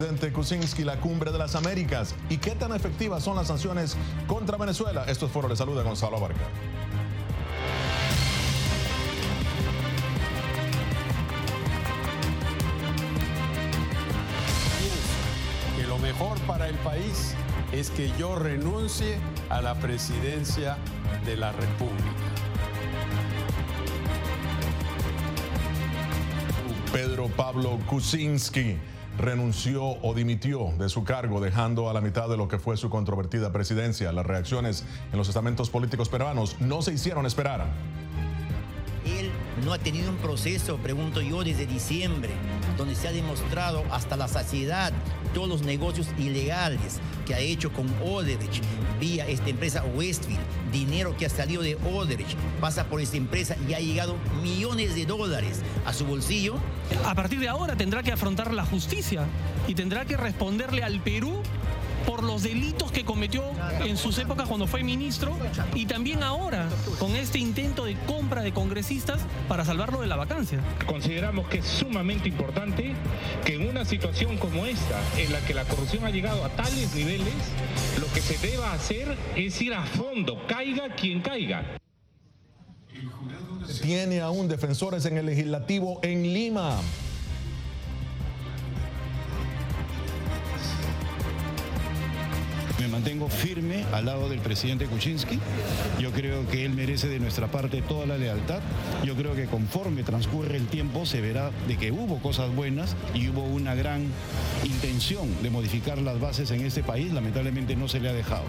Presidente Kuczynski, la cumbre de las Américas. ¿Y qué tan efectivas son las sanciones contra Venezuela? Esto es Foro de Salud de Gonzalo Abarca. Pienso que lo mejor para el país es que yo renuncie a la presidencia de la República. Pedro Pablo Kuczynski renunció o dimitió de su cargo, dejando a la mitad de lo que fue su controvertida presidencia. Las reacciones en los estamentos políticos peruanos no se hicieron esperar. Él no ha tenido un proceso, pregunto yo, desde diciembre, donde se ha demostrado hasta la saciedad todos los negocios ilegales que ha hecho con Odebrecht, vía esta empresa Westfield, dinero que ha salido de Odebrecht, pasa por esta empresa y ha llegado millones de dólares a su bolsillo. A partir de ahora tendrá que afrontar la justicia y tendrá que responderle al Perú por los delitos que cometió en sus épocas cuando fue ministro y también ahora con este intento de compra de congresistas para salvarlo de la vacancia. Consideramos que es sumamente importante que en una situación como esta, en la que la corrupción ha llegado a tales niveles, lo que se deba hacer es ir a fondo, caiga quien caiga. Tiene aún defensores en el legislativo en Lima. Me mantengo firme al lado del presidente Kuczynski. Yo creo que él merece de nuestra parte toda la lealtad. Yo creo que conforme transcurre el tiempo se verá de que hubo cosas buenas y hubo una gran intención de modificar las bases en este país. Lamentablemente no se le ha dejado.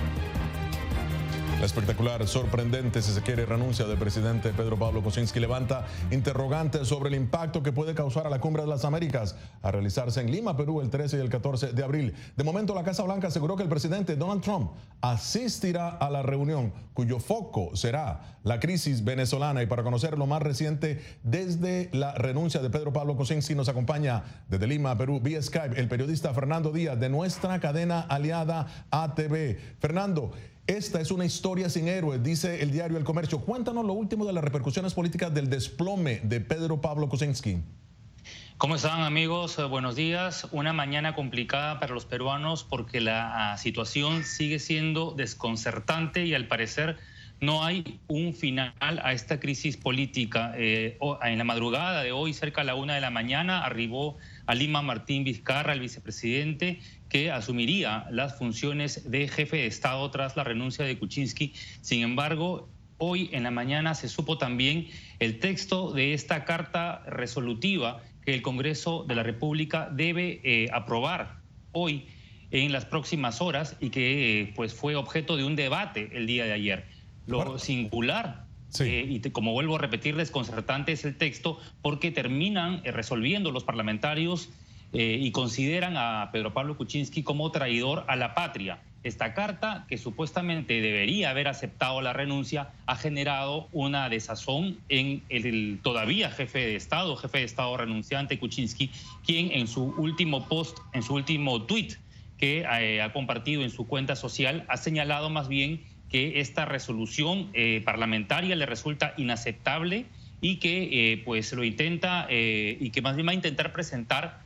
La espectacular, sorprendente, si se quiere, renuncia del presidente Pedro Pablo Kuczynski levanta interrogantes sobre el impacto que puede causar a la Cumbre de las Américas a realizarse en Lima, Perú, el 13 y el 14 de abril. De momento, la Casa Blanca aseguró que el presidente Donald Trump asistirá a la reunión, cuyo foco será la crisis venezolana. Y para conocer lo más reciente desde la renuncia de Pedro Pablo Kuczynski, nos acompaña desde Lima, Perú, vía Skype, el periodista Fernando Díaz, de nuestra cadena aliada ATV. Fernando, esta es una historia sin héroes, dice el diario El Comercio. Cuéntanos lo último de las repercusiones políticas del desplome de Pedro Pablo Kuczynski. ¿Cómo están, amigos? Buenos días. Una mañana complicada para los peruanos porque la situación sigue siendo desconcertante y al parecer no hay un final a esta crisis política. En la madrugada de hoy, cerca de la 1 de la mañana, arribó a Lima Martín Vizcarra, el vicepresidente, que asumiría las funciones de jefe de Estado tras la renuncia de Kuczynski. Sin embargo, hoy en la mañana se supo también el texto de esta carta resolutiva que el Congreso de la República debe aprobar hoy en las próximas horas y que pues fue objeto de un debate el día de ayer. Lo singular, y como vuelvo a repetir, desconcertante es el texto porque terminan resolviendo los parlamentarios y consideran a Pedro Pablo Kuczynski como traidor a la patria. Esta carta, que supuestamente debería haber aceptado la renuncia, ha generado una desazón en el todavía jefe de Estado renunciante Kuczynski, quien en su último post, en su último tuit que ha compartido en su cuenta social, ha señalado más bien que esta resolución parlamentaria le resulta inaceptable y que pues lo intenta y que más bien va a intentar presentar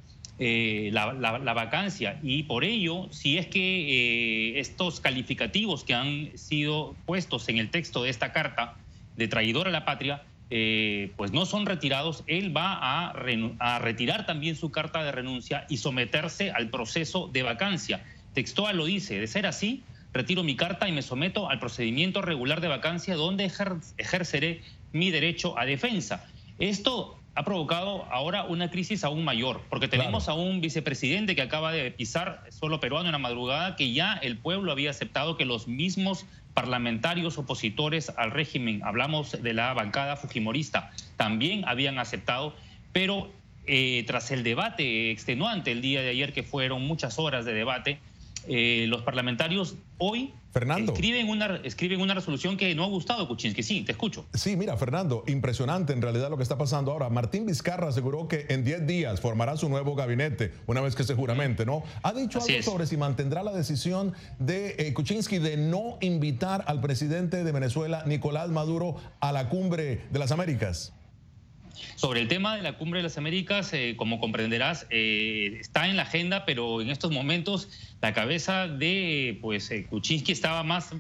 la vacancia. Y por ello, si es que estos calificativos que han sido puestos en el texto de esta carta de traidor a la patria pues no son retirados, él va a retirar también su carta de renuncia y someterse al proceso de vacancia. Textual lo dice: de ser así, retiro mi carta y me someto al procedimiento regular de vacancia donde ejerceré mi derecho a defensa. Esto ha provocado ahora una crisis aún mayor, porque tenemos a un vicepresidente que acaba de pisar suelo peruano en la madrugada, que ya el pueblo había aceptado, que los mismos parlamentarios opositores al régimen, hablamos de la bancada fujimorista, también habían aceptado, pero tras el debate extenuante el día de ayer, que fueron muchas horas de debate, los parlamentarios hoy escriben una resolución que no ha gustado a Kuczynski. Sí, te escucho. Sí, mira, Fernando, impresionante en realidad lo que está pasando ahora. Martín Vizcarra aseguró que en 10 días formará su nuevo gabinete, una vez que se juramente, ¿no? ¿Ha dicho algo sobre si mantendrá la decisión de Kuczynski de no invitar al presidente de Venezuela, Nicolás Maduro, a la Cumbre de las Américas? Sobre el tema de la Cumbre de las Américas, como comprenderás, está en la agenda, pero en estos momentos la cabeza de Kuczynski estaba más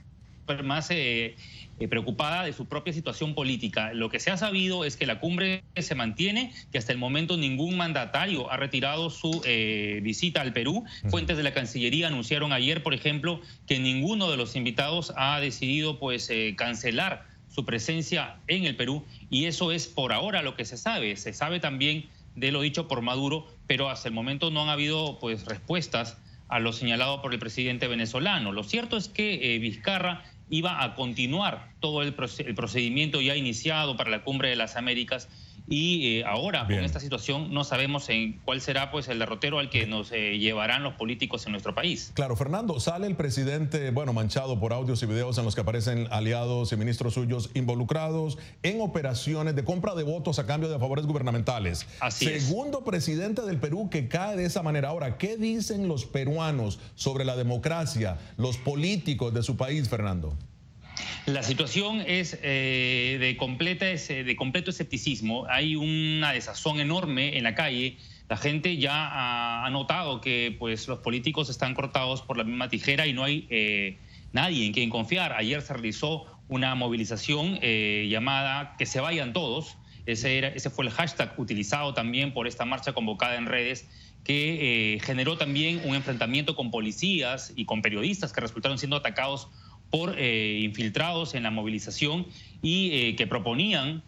preocupada de su propia situación política. Lo que se ha sabido es que la cumbre se mantiene, que hasta el momento ningún mandatario ha retirado su visita al Perú. Fuentes de la Cancillería anunciaron ayer, por ejemplo, que ninguno de los invitados ha decidido cancelar su presencia en el Perú, y eso es por ahora lo que se sabe. Se sabe también de lo dicho por Maduro, pero hasta el momento no han habido respuestas a lo señalado por el presidente venezolano. Lo cierto es que Vizcarra iba a continuar todo el procedimiento ya iniciado para la Cumbre de las Américas, y ahora con esta situación no sabemos en cuál será el derrotero al que nos llevarán los políticos en nuestro país. Claro, Fernando, sale el presidente, manchado por audios y videos en los que aparecen aliados y ministros suyos involucrados en operaciones de compra de votos a cambio de favores gubernamentales. Así es. Segundo presidente del Perú que cae de esa manera. Ahora, ¿qué dicen los peruanos sobre la democracia, los políticos de su país, Fernando? La situación es de completo escepticismo. Hay una desazón enorme en la calle. La gente ya ha notado que los políticos están cortados por la misma tijera y no hay nadie en quien confiar. Ayer se realizó una movilización llamada Que se vayan todos. Ese fue el hashtag utilizado también por esta marcha convocada en redes, que generó también un enfrentamiento con policías y con periodistas que resultaron siendo atacados por infiltrados en la movilización, y que proponían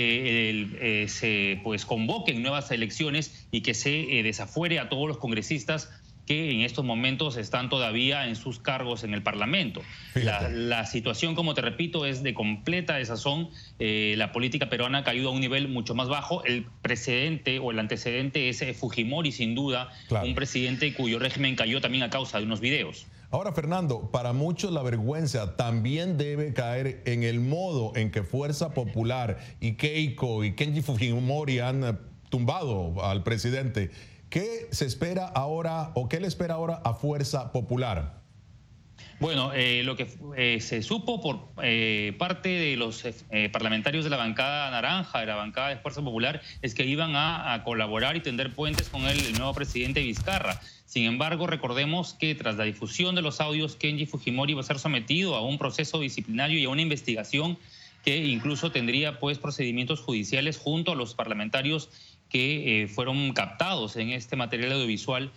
que se convoquen nuevas elecciones y que se desafuere a todos los congresistas que en estos momentos están todavía en sus cargos en el Parlamento. La situación, como te repito, es de completa desazón. La política peruana ha caído a un nivel mucho más bajo. El precedente o el antecedente es Fujimori, sin duda, un presidente cuyo régimen cayó también a causa de unos videos. Ahora, Fernando, para muchos la vergüenza también debe caer en el modo en que Fuerza Popular y Keiko y Kenji Fujimori han tumbado al presidente. ¿Qué se espera ahora o qué le espera ahora a Fuerza Popular? Bueno, lo que se supo por parte de los parlamentarios de la bancada naranja, de la bancada de Fuerza Popular, es que iban a colaborar y tender puentes con el nuevo presidente Vizcarra. Sin embargo, recordemos que tras la difusión de los audios, Kenji Fujimori va a ser sometido a un proceso disciplinario y a una investigación que incluso tendría procedimientos judiciales junto a los parlamentarios que fueron captados en este material audiovisual,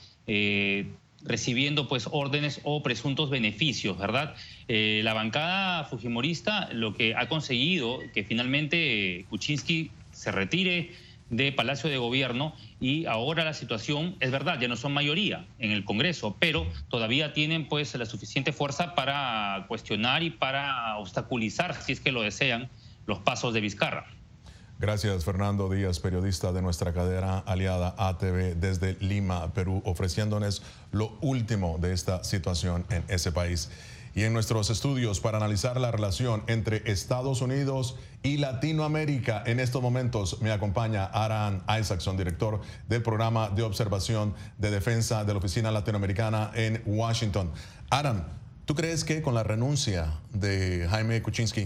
recibiendo órdenes o presuntos beneficios, ¿verdad? La bancada fujimorista lo que ha conseguido que finalmente Kuczynski se retire de Palacio de Gobierno, y ahora la situación es verdad, ya no son mayoría en el Congreso, pero todavía tienen la suficiente fuerza para cuestionar y para obstaculizar, si es que lo desean, los pasos de Vizcarra. Gracias, Fernando Díaz, periodista de nuestra cadena aliada ATV desde Lima, Perú, ofreciéndonos lo último de esta situación en ese país. Y en nuestros estudios para analizar la relación entre Estados Unidos y Latinoamérica, en estos momentos me acompaña Aram Isaacson, director del programa de observación de defensa de la Oficina Latinoamericana en Washington. Aram, ¿tú crees que con la renuncia de Jaime Kuczynski,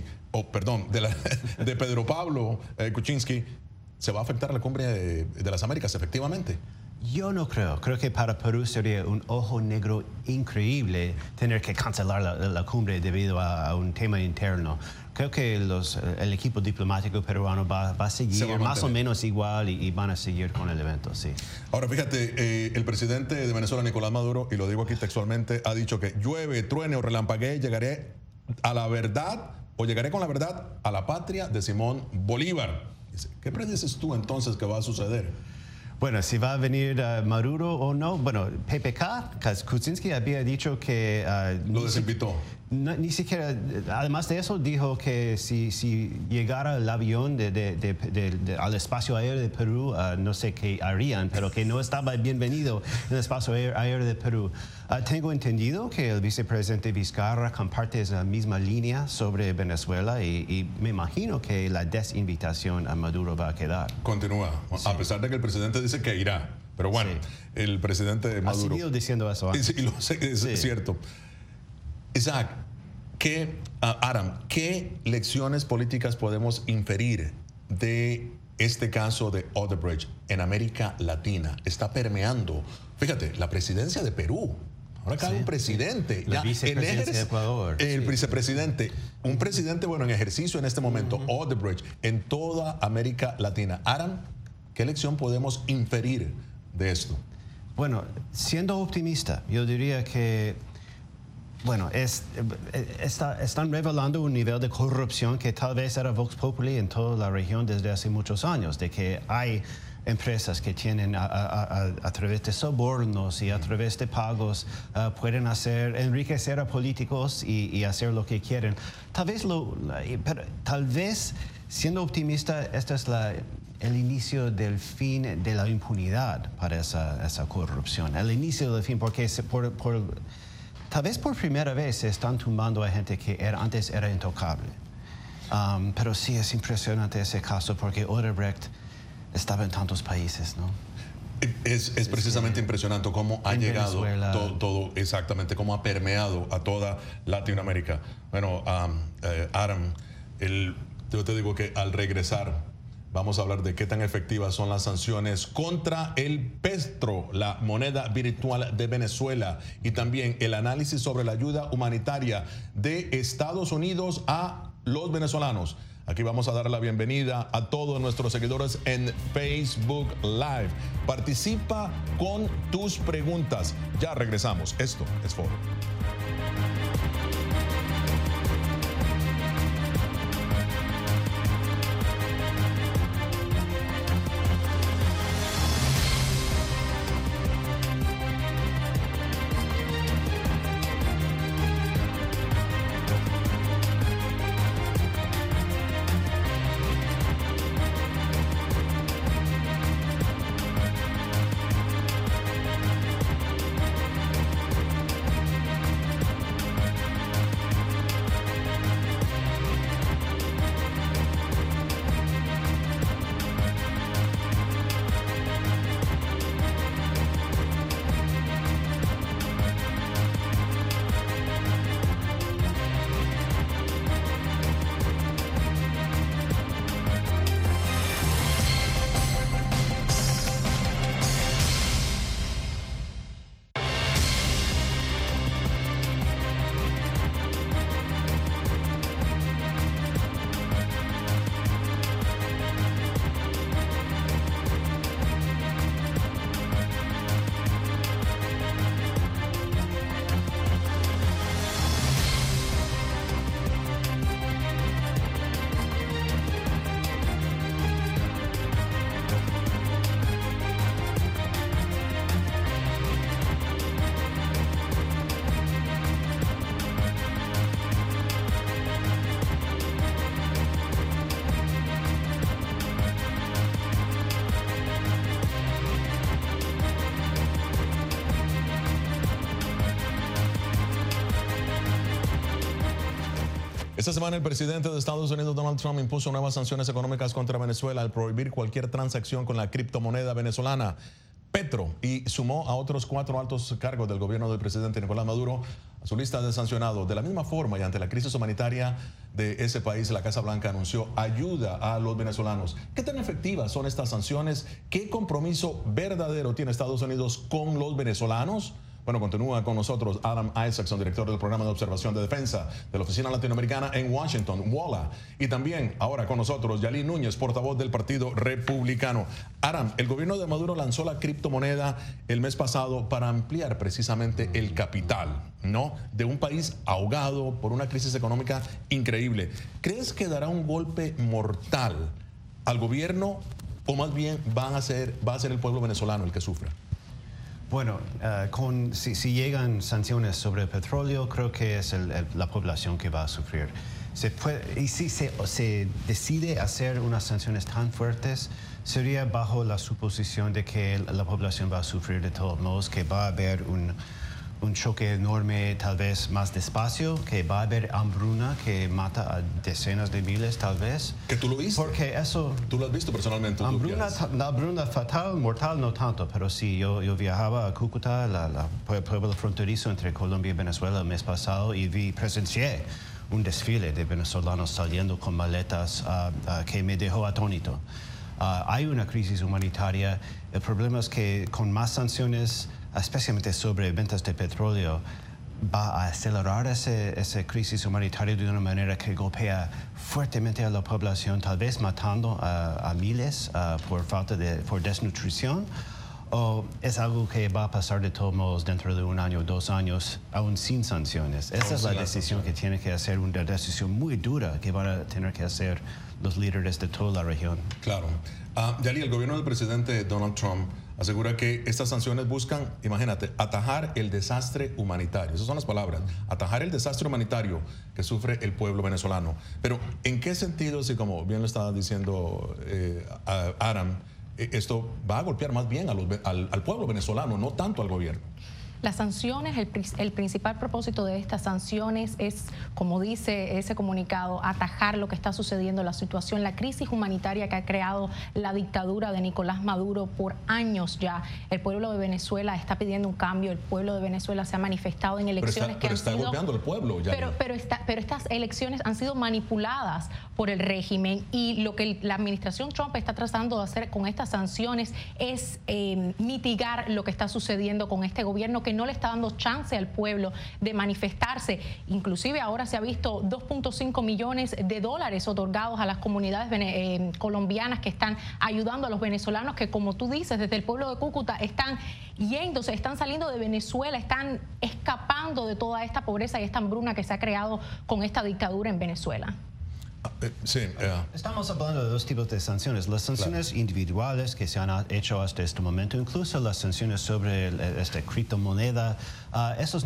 de Pedro Pablo Kuczynski, se va a afectar la Cumbre de las Américas efectivamente? Yo no creo. Creo que para Perú sería un ojo negro increíble tener que cancelar la cumbre debido a un tema interno. Creo que el equipo diplomático peruano va a seguir más o menos igual y van a seguir con el evento, sí. Ahora, fíjate, el presidente de Venezuela, Nicolás Maduro, y lo digo aquí textualmente, ha dicho que llueve, truene o relampaguee, llegaré a la verdad o llegaré con la verdad a la patria de Simón Bolívar. ¿Qué predices tú entonces que va a suceder? Bueno, si va a venir Maduro o no, bueno, PPK, Kuczynski había dicho que... lo desinvitó. Ni siquiera, además de eso, dijo que si llegara el avión al espacio aéreo de Perú, no sé qué harían, pero que no estaba bienvenido en el espacio aéreo de Perú. Tengo entendido que el vicepresidente Vizcarra comparte esa misma línea sobre Venezuela y me imagino que la desinvitación a Maduro va a quedar. Continúa, sí. A pesar de que el presidente dice que irá, pero bueno, sí. El presidente Maduro... Ha seguido diciendo eso antes. Y lo sé, es cierto. Isaac, ¿qué lecciones políticas podemos inferir de este caso de Odebrecht en América Latina está permeando, fíjate, la presidencia de Perú. Ahora cae un presidente. La vicepresidencia de Ecuador. El vicepresidente. Un presidente, bueno, en ejercicio en este momento, Odebrecht, en toda América Latina. Aram, ¿qué lección podemos inferir de esto? Bueno, siendo optimista, yo diría que, bueno, están revelando un nivel de corrupción que tal vez era Vox Populi en toda la región desde hace muchos años, de que hay empresas que tienen a través de sobornos y a través de pagos pueden enriquecer a políticos y hacer lo que quieren. Tal vez siendo optimista, este es el inicio del fin de la impunidad para esa corrupción. El inicio del fin, porque tal vez por primera vez se están tumbando a gente que antes era intocable. Pero sí es impresionante ese caso porque Odebrecht estaba en tantos países, ¿no? Es precisamente impresionante cómo ha llegado todo, exactamente, cómo ha permeado a toda Latinoamérica. Bueno, Aram, yo te digo que al regresar vamos a hablar de qué tan efectivas son las sanciones contra el petro, la moneda virtual de Venezuela, y también el análisis sobre la ayuda humanitaria de Estados Unidos a los venezolanos. Aquí vamos a dar la bienvenida a todos nuestros seguidores en Facebook Live. Participa con tus preguntas. Ya regresamos. Esto es Foro. Esta semana el presidente de Estados Unidos, Donald Trump, impuso nuevas sanciones económicas contra Venezuela al prohibir cualquier transacción con la criptomoneda venezolana Petro, y sumó a otros 4 altos cargos del gobierno del presidente Nicolás Maduro a su lista de sancionados. De la misma forma, y ante la crisis humanitaria de ese país, la Casa Blanca anunció ayuda a los venezolanos. ¿Qué tan efectivas son estas sanciones? ¿Qué compromiso verdadero tiene Estados Unidos con los venezolanos? Bueno, continúa con nosotros Adam Isaacson, director del Programa de Observación de Defensa de la Oficina Latinoamericana en Washington, WOLA. Y también ahora con nosotros Yalí Núñez, portavoz del Partido Republicano. Adam, el gobierno de Maduro lanzó la criptomoneda el mes pasado para ampliar precisamente el capital, ¿no?, de un país ahogado por una crisis económica increíble. ¿Crees que dará un golpe mortal al gobierno o más bien va a ser el pueblo venezolano el que sufra? Bueno, si llegan sanciones sobre el petróleo, creo que es la población que va a sufrir. Y si se decide hacer unas sanciones tan fuertes, sería bajo la suposición de que la población va a sufrir de todos modos, que va a haber un choque enorme, tal vez más despacio, que va a haber hambruna que mata a decenas de miles, tal vez. ¿Que tú lo viste? Porque eso... ¿Tú lo has visto personalmente? Hambruna fatal, mortal, no tanto, pero sí, yo viajaba a Cúcuta, el pueblo fronterizo entre Colombia y Venezuela el mes pasado, y presencié un desfile de venezolanos saliendo con maletas que me dejó atónito. Hay una crisis humanitaria. El problema es que con más sanciones, especialmente sobre ventas de petróleo, va a acelerar esa crisis humanitaria de una manera que golpea fuertemente a la población, tal vez matando a miles por desnutrición. ¿O es algo que va a pasar de todos modos dentro de 1 año, 2 años, aún sin sanciones? Esa es la decisión que tiene que hacer, una decisión muy dura que van a tener que hacer los líderes de toda la región. Claro. Yali, el gobierno del presidente Donald Trump asegura que estas sanciones buscan, imagínate, atajar el desastre humanitario. Esas son las palabras. Atajar el desastre humanitario que sufre el pueblo venezolano. Pero, ¿en qué sentido, si como bien lo estaba diciendo Aram, esto va a golpear más bien al pueblo venezolano, no tanto al gobierno? Las sanciones, el principal propósito de estas sanciones es, como dice ese comunicado, atajar lo que está sucediendo, la situación, la crisis humanitaria que ha creado la dictadura de Nicolás Maduro por años ya. El pueblo de Venezuela está pidiendo un cambio, el pueblo de Venezuela se ha manifestado en elecciones pero está golpeando al pueblo. Pero estas elecciones han sido manipuladas por el régimen, y lo que la administración Trump está tratando de hacer con estas sanciones es mitigar lo que está sucediendo con este gobierno, que no le está dando chance al pueblo de manifestarse. Inclusive ahora se ha visto 2.5 millones de dólares otorgados a las comunidades colombianas que están ayudando a los venezolanos que, como tú dices, desde el pueblo de Cúcuta están yéndose, están saliendo de Venezuela, están escapando de toda esta pobreza y esta hambruna que se ha creado con esta dictadura en Venezuela. Sí, Estamos hablando de 2 tipos de sanciones. Las sanciones individuales que se han hecho hasta este momento, incluso las sanciones sobre esta criptomoneda, esos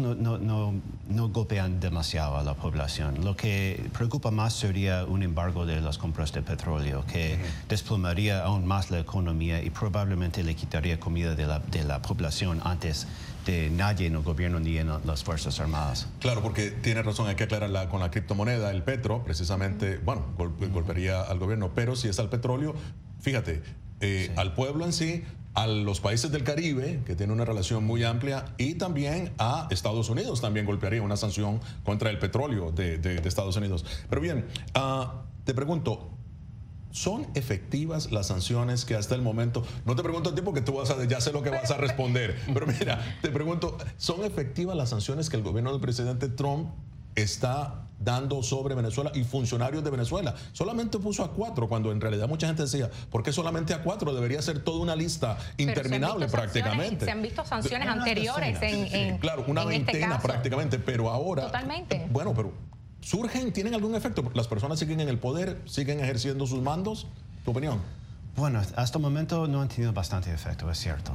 no golpean demasiado a la población. Lo que preocupa más sería un embargo de las compras de petróleo, que desplomaría aún más la economía y probablemente le quitaría comida de la población antes de nadie en el gobierno ni en las Fuerzas Armadas. Claro, porque tiene razón, hay que aclarar con la criptomoneda, el petro, precisamente, bueno, golpearía al gobierno, pero si es al petróleo, fíjate, al pueblo en sí, a los países del Caribe, que tienen una relación muy amplia, y también a Estados Unidos también golpearía una sanción contra el petróleo de Estados Unidos. Pero bien, te pregunto, ¿son efectivas las sanciones que hasta el momento? No te pregunto a ti porque ya sé lo que vas a responder, pero mira, te pregunto, ¿son efectivas las sanciones que el gobierno del presidente Trump está dando sobre Venezuela y funcionarios de Venezuela? Solamente puso a 4, cuando en realidad mucha gente decía, ¿por qué solamente a 4? Debería ser toda una lista interminable prácticamente. Se han visto sanciones anteriores claro, una veintena prácticamente, pero ahora... Totalmente. Bueno, pero... ¿tienen algún efecto? ¿Las personas siguen en el poder, siguen ejerciendo sus mandos? ¿Tu opinión? Bueno, hasta el momento no han tenido bastante efecto, es cierto.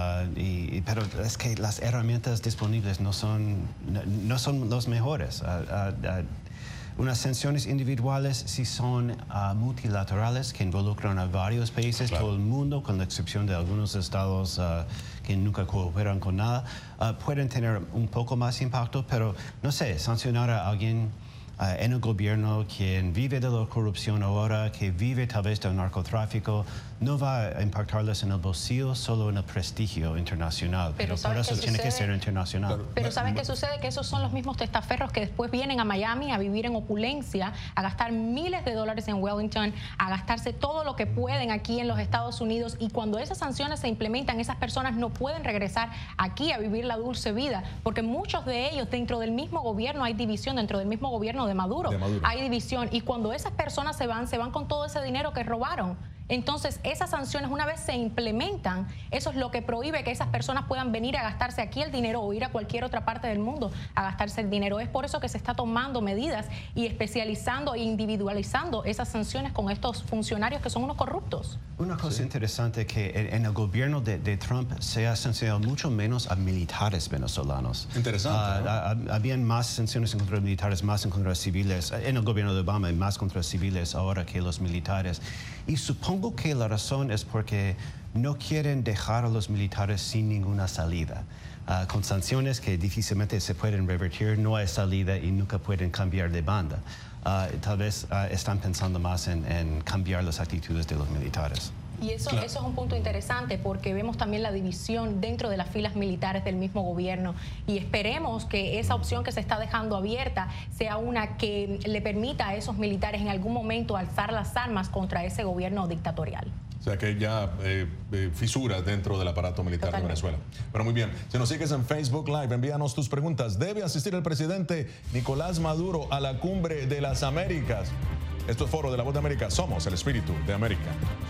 Pero es que las herramientas disponibles no son los mejores. Unas sanciones individuales sí son multilaterales, que involucran a varios países, claro, todo el mundo, con la excepción de algunos estados que nunca cooperan con nada. Pueden tener un poco más impacto, pero no sé, sancionar a alguien en el gobierno quien vive de la corrupción ahora, que vive tal vez del narcotráfico, no va a impactarles en el bolsillo, solo en el prestigio internacional. Pero por eso tiene que ser internacional. Pero ¿sabes qué sucede? Que esos son los mismos testaferros que después vienen a Miami a vivir en opulencia, a gastar miles de dólares en Wellington, a gastarse todo lo que pueden aquí en los Estados Unidos, y cuando esas sanciones se implementan, esas personas no pueden regresar aquí a vivir la dulce vida, porque muchos de ellos dentro del mismo gobierno hay división, dentro del mismo gobierno de Maduro. Hay división, y cuando esas personas se van con todo ese dinero que robaron. Entonces, esas sanciones, una vez se implementan, eso es lo que prohíbe que esas personas puedan venir a gastarse aquí el dinero o ir a cualquier otra parte del mundo a gastarse el dinero. Es por eso que se está tomando medidas y especializando e individualizando esas sanciones con estos funcionarios que son unos corruptos. Una cosa interesante que en el gobierno de Trump se ha sancionado mucho menos a militares venezolanos. Interesante, ¿no? Habían más sanciones en contra de militares, más en contra de civiles. En el gobierno de Obama hay más contra civiles ahora que los militares. Y supongo que la razón es porque no quieren dejar a los militares sin ninguna salida. Con sanciones que difícilmente se pueden revertir, no hay salida y nunca pueden cambiar de banda. Tal vez están pensando más en cambiar las actitudes de los militares. Y eso es un punto interesante, porque vemos también la división dentro de las filas militares del mismo gobierno, y esperemos que esa opción que se está dejando abierta sea una que le permita a esos militares en algún momento alzar las armas contra ese gobierno dictatorial. sea que ya fisuras dentro del aparato militar de Venezuela. Pero muy bien, si nos sigues en Facebook Live, envíanos tus preguntas. ¿Debe asistir el presidente Nicolás Maduro a la Cumbre de las Américas? Esto es Foro de la Voz de América. Somos el espíritu de América.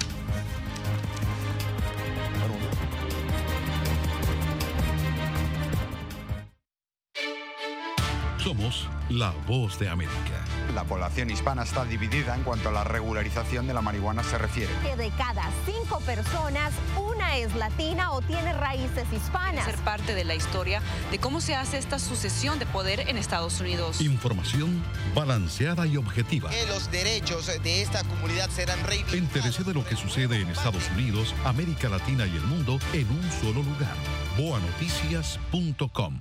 Somos la Voz de América. La población hispana está dividida en cuanto a la regularización de la marihuana se refiere. Que de cada 5 personas, una es latina o tiene raíces hispanas. Ser parte de la historia de cómo se hace esta sucesión de poder en Estados Unidos. Información balanceada y objetiva. Que los derechos de esta comunidad serán reivindicados. Entérese de lo que sucede en Estados Unidos, América Latina y el mundo en un solo lugar. boanoticias.com.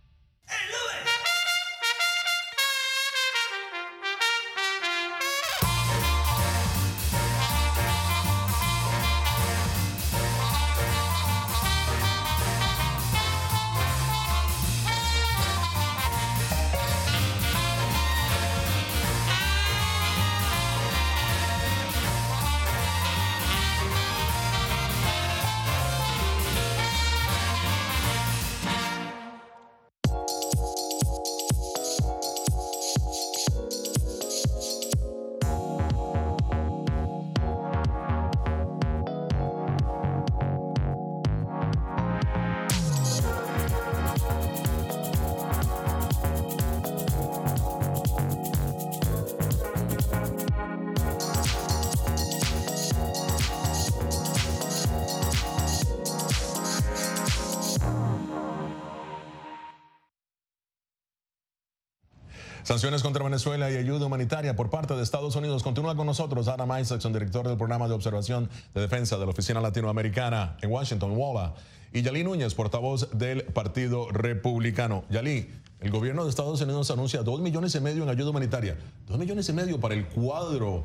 Sanciones contra Venezuela y ayuda humanitaria por parte de Estados Unidos. Continúa con nosotros Adam Isaacson, director del programa de observación de defensa de la Oficina Latinoamericana en Washington, WOLA, y Yalí Núñez, portavoz del Partido Republicano. Yalí, el gobierno de Estados Unidos anuncia $2,5 millones en ayuda humanitaria. $2,5 millones para el cuadro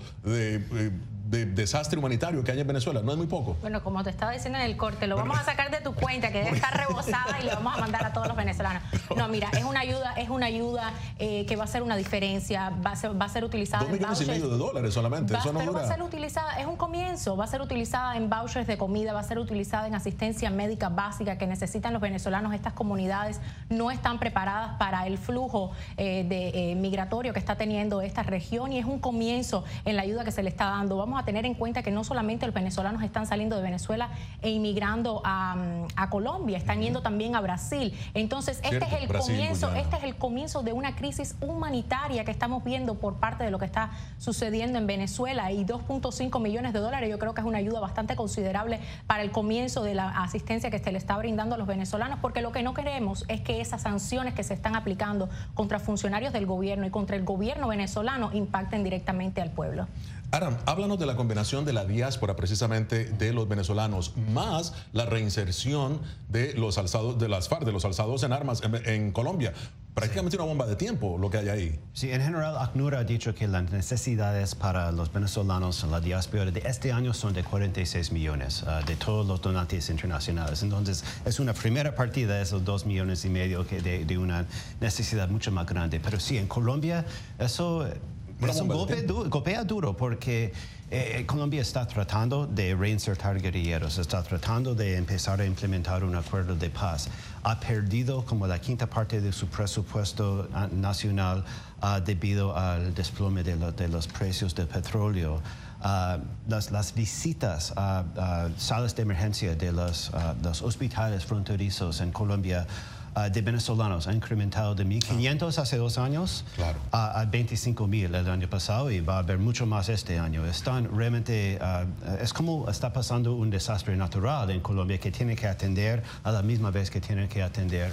de desastre humanitario que hay en Venezuela. No es muy poco. Bueno, como te estaba diciendo en el corte, lo vamos a sacar de tu cuenta, que debe estar rebosada, y lo vamos a mandar a todos los venezolanos. No, mira, es una ayuda que va a ser una diferencia, va a ser utilizada en vouchers. $2,5 millones solamente. Eso no dura. Va a ser utilizada, es un comienzo, va a ser utilizada en vouchers de comida, va a ser utilizada en asistencia médica básica que necesitan los venezolanos. Estas comunidades no están preparadas para el flujo migratorio que está teniendo esta región, y es un comienzo en la ayuda que se le está dando. Vamos a tener en cuenta que no solamente los venezolanos están saliendo de Venezuela e inmigrando a Colombia, están yendo también a Brasil. Entonces, este es el comienzo de una crisis humanitaria que estamos viendo por parte de lo que está sucediendo en Venezuela, y $2,5 millones, yo creo que es una ayuda bastante considerable para el comienzo de la asistencia que se le está brindando a los venezolanos, porque lo que no queremos es que esas sanciones que se están aplicando contra funcionarios del gobierno y contra el gobierno venezolano impacten directamente al pueblo. Aram, háblanos de la combinación de la diáspora precisamente de los venezolanos, más la reinserción de los alzados de las FARC, de los alzados en armas en Colombia. Prácticamente una bomba de tiempo lo que hay ahí. Sí, en general ACNUR ha dicho que las necesidades para los venezolanos en la diáspora de este año son de 46 millones de todos los donantes internacionales. Entonces, es una primera partida de esos $2,5 millones de una necesidad mucho más grande. Pero sí, en Colombia eso es un golpea duro, porque Colombia está tratando de reinsertar guerrilleros, está tratando de empezar a implementar un acuerdo de paz. Ha perdido como la quinta parte de su presupuesto nacional debido al desplome de los precios del petróleo. Las visitas a salas de emergencia de los hospitales fronterizos en Colombia de venezolanos ha incrementado de 1.500 hace 2 años a 25,000 el año pasado, y va a haber mucho más este año. Están realmente, es como está pasando un desastre natural en Colombia que tiene que atender a la misma vez que tiene que atender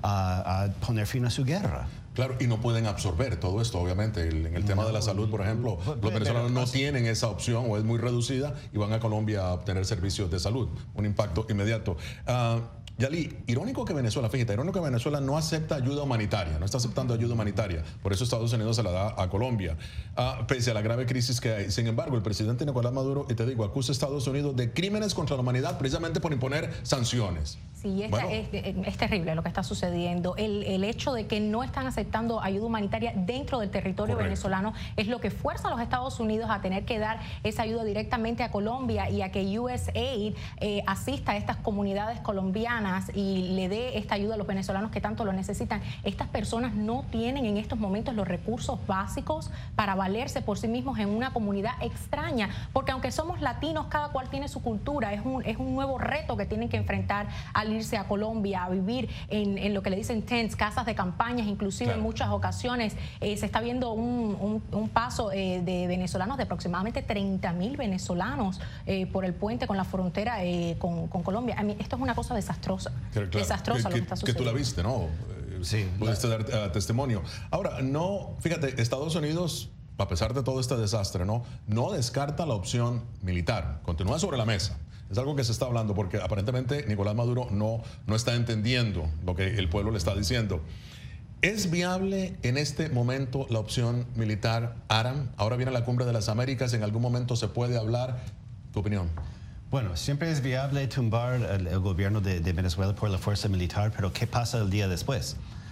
a poner fin a su guerra. Claro, y no pueden absorber todo esto, obviamente. En el tema de la salud, por ejemplo, los venezolanos no tienen esa opción o es muy reducida y van a Colombia a obtener servicios de salud. Un impacto inmediato. Yali, irónico que Venezuela no acepta ayuda humanitaria, no está aceptando ayuda humanitaria. Por eso Estados Unidos se la da a Colombia, pese a la grave crisis que hay. Sin embargo, el presidente Nicolás Maduro, y te digo, acusa a Estados Unidos de crímenes contra la humanidad precisamente por imponer sanciones. Sí, es terrible lo que está sucediendo. El hecho de que no están aceptando ayuda humanitaria dentro del territorio venezolano es lo que fuerza a los Estados Unidos a tener que dar esa ayuda directamente a Colombia y a que USAID asista a estas comunidades colombianas y le dé esta ayuda a los venezolanos que tanto lo necesitan. Estas personas no tienen en estos momentos los recursos básicos para valerse por sí mismos en una comunidad extraña, porque aunque somos latinos, cada cual tiene su cultura. Es un nuevo reto que tienen que enfrentar al irse a Colombia, a vivir en lo que le dicen tents, casas de campañas, inclusive en muchas ocasiones se está viendo un paso de venezolanos, de aproximadamente 30.000 venezolanos por el puente con la frontera con Colombia. Esto es una cosa desastrosa. Desastrosa lo que está sucediendo. Que tú la viste, ¿no? Sí. Pudiste dar testimonio. Ahora, fíjate, Estados Unidos, a pesar de todo este desastre, no descarta la opción militar. Continúa sobre la mesa. Es algo que se está hablando porque aparentemente Nicolás Maduro no está entendiendo lo que el pueblo le está diciendo. ¿Es viable en este momento la opción militar, Aram? Ahora viene la Cumbre de las Américas, ¿en algún momento se puede hablar? ¿Tu opinión? Bueno, siempre es viable tumbar el gobierno de Venezuela por la fuerza militar, pero ¿qué pasa el día después?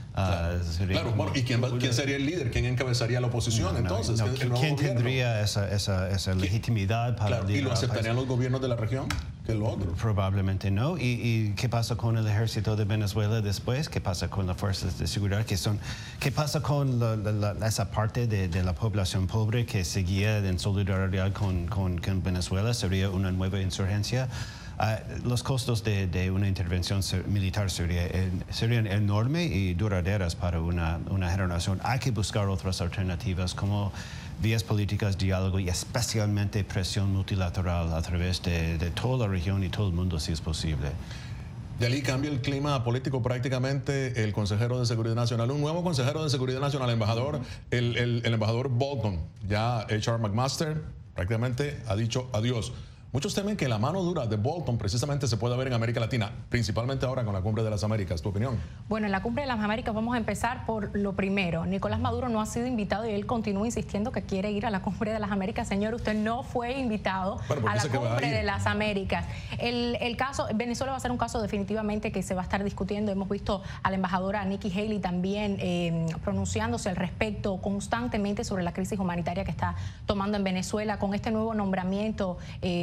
Claro, bueno, ¿y quién sería el líder? ¿Quién encabezaría la oposición entonces? ¿Quién tendría esa legitimidad para liderar? ¿Y lo aceptarían los gobiernos de la región? ¿Qué es lo otro? Probablemente no. ¿Y qué pasa con el ejército de Venezuela después? ¿Qué pasa con las fuerzas de seguridad? ¿Qué pasa con esa parte de la población pobre que seguía en solidaridad con Venezuela? ¿Sería una nueva insurgencia? Los costos de una intervención militar serían enormes y duraderas para una generación. Hay que buscar otras alternativas como vías políticas, diálogo y especialmente presión multilateral a través de toda la región y todo el mundo si es posible. De ahí cambia el clima político prácticamente el consejero de Seguridad Nacional, un nuevo consejero de Seguridad Nacional, embajador, el embajador Bolton, ya H.R. McMaster prácticamente ha dicho adiós. Muchos temen que la mano dura de Bolton precisamente se pueda ver en América Latina, principalmente ahora con la Cumbre de las Américas. ¿Tu opinión? Bueno, en la Cumbre de las Américas vamos a empezar por lo primero. Nicolás Maduro no ha sido invitado y él continúa insistiendo que quiere ir a la Cumbre de las Américas. Señor, usted no fue invitado a la Cumbre de las Américas. El caso, Venezuela va a ser un caso definitivamente que se va a estar discutiendo. Hemos visto a la embajadora Nikki Haley también pronunciándose al respecto constantemente sobre la crisis humanitaria que está tomando en Venezuela. Con este nuevo nombramiento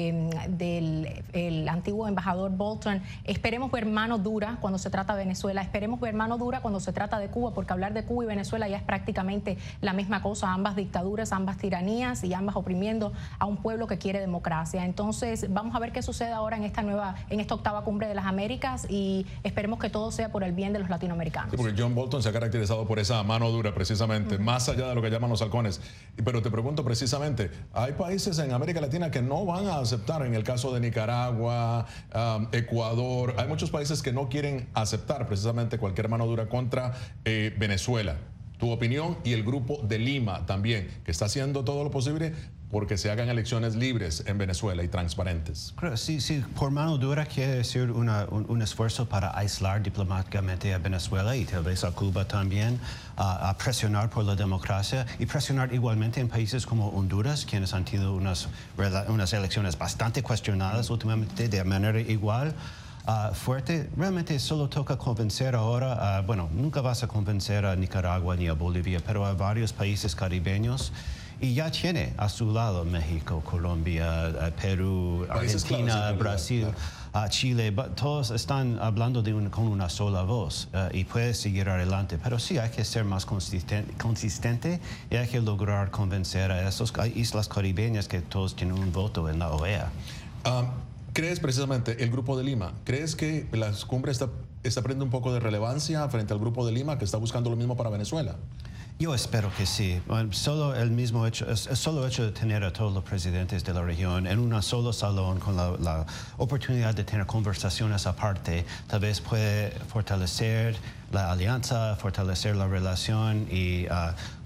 del antiguo embajador Bolton, esperemos ver mano dura cuando se trata de Venezuela, esperemos ver mano dura cuando se trata de Cuba, porque hablar de Cuba y Venezuela ya es prácticamente la misma cosa, ambas dictaduras, ambas tiranías y ambas oprimiendo a un pueblo que quiere democracia. Entonces vamos a ver qué sucede ahora en esta octava Cumbre de las Américas y esperemos que todo sea por el bien de los latinoamericanos. Sí, porque John Bolton se ha caracterizado por esa mano dura precisamente, más allá de lo que llaman los halcones. Pero te pregunto precisamente, hay países en América Latina que no van a aceptar, en el caso de Nicaragua, Ecuador, hay muchos países que no quieren aceptar precisamente cualquier mano dura contra Venezuela. Tu opinión, y el Grupo de Lima también, que está haciendo todo lo posible porque se hagan elecciones libres en Venezuela y transparentes. Creo, sí, por mano dura quiere decir un esfuerzo para aislar diplomáticamente a Venezuela y tal vez a Cuba también, a presionar por la democracia y presionar igualmente en países como Honduras, quienes han tenido unas elecciones bastante cuestionadas últimamente de manera igual. Fuerte, realmente solo toca convencer ahora, bueno, nunca vas a convencer a Nicaragua ni a Bolivia, pero a varios países caribeños. Y ya tiene a su lado México, Colombia, Perú, Argentina, Brasil, Chile. Todos están hablando con una sola voz y puede seguir adelante. Pero sí hay que ser más consistente y hay que lograr convencer a esas islas caribeñas que todos tienen un voto en la OEA. ¿Crees precisamente el Grupo de Lima? ¿Crees que la cumbre está perdiendo un poco de relevancia frente al Grupo de Lima que está buscando lo mismo para Venezuela? Yo espero que sí. Solo el hecho de tener a todos los presidentes de la región en un solo salón con la oportunidad de tener conversaciones aparte, tal vez puede fortalecer la alianza, fortalecer la relación y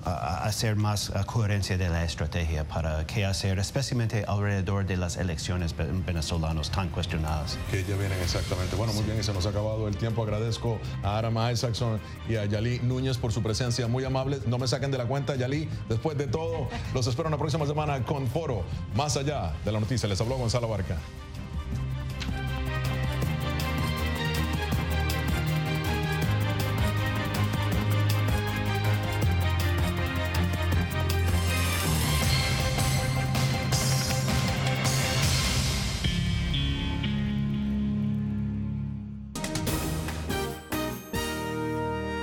hacer más coherencia de la estrategia para qué hacer, especialmente alrededor de las elecciones venezolanas tan cuestionadas. Que ya vienen exactamente. Bueno, muy bien, y se nos ha acabado el tiempo. Agradezco a Aram Isaacson y a Yali Núñez por su presencia, muy amables. No me saquen de la cuenta, Yali. Después de todo, los espero en la próxima semana con Foro Más Allá de la Noticia. Les habló Gonzalo Barca.